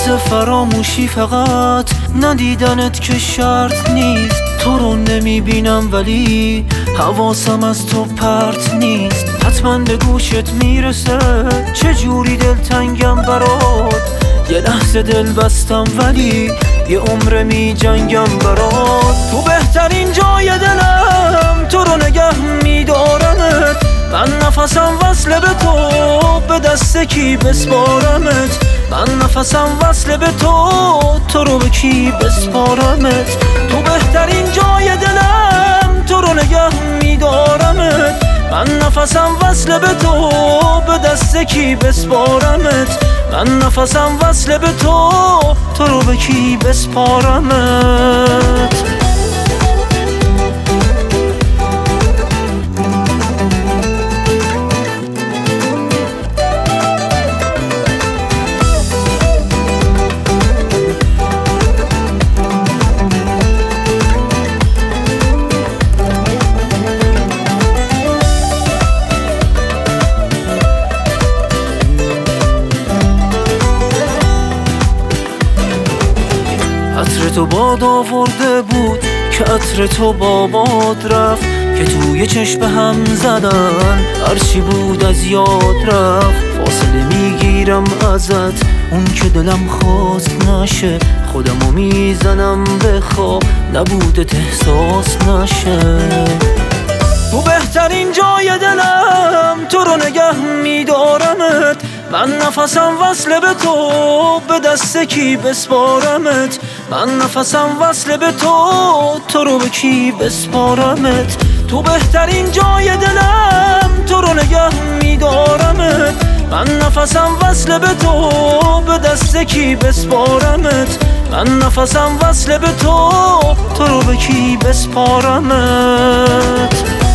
واسه فراموشی فقط ندیدنت که شرط نیست. تو رو نمیبینم ولی حواسم از تو پرت نیست. حتما به گوشت میرسه چجوری دلتنگم برات. یه لحظه دل بستم ولی یه عمر می جنگم برات. تو بهترین جای دلم تو رو نگه میدارمت. من نفسم وصله به تو، به دست کی بسپارمت. من نفسم وصله به تو، تو رو به کی بسپارمت. تو بهترین جای دلم تو رو نگه میدارمت. من نفسم وصله به تو، به دست کی بسپارمت. من نفسم وصله به تو، تو رو به کی بسپارمت. عطر تو باد آورده بود که عطر تو با باد رفت. که توی چشم هم زدن هرچی بود از یاد رفت. فاصله میگیرم ازت اون که دلم خواست نشه. خودمو میزنم به خواب نبودت احساس نشه. تو بهترین جای دلم تو رو نگه میدارمت. من نفسم وصله به تو، به دست کی بسپارمت. من نفسم وصله به تو، تو رو به کی بسپارمت. تو بهترین جای دلم تو رو نگه میدارمت. من نفسم وصله به تو، به دست کی بسپارمت. من نفسم وصله به تو، تو رو به کی بسپارمت.